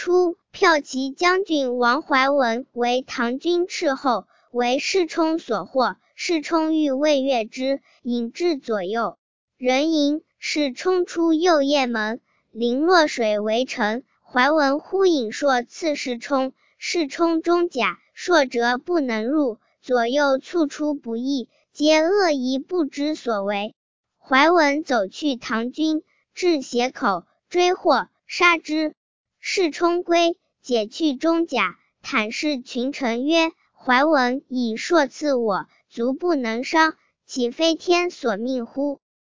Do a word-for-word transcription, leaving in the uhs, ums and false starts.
初，骠骑将军王怀文为唐军斥候，为世充所获。世充欲为悦之，引至左右。人迎，世充出右掖门，临洛水为城。怀文呼引硕刺世充，世充中甲，硕折不能入，左右猝出不意，皆恶疑不知所为。怀文走去唐军，至斜口，追获，杀之。世充归，解去中甲，坦视群臣曰：怀文以硕刺我，足不能伤，岂非天所命乎？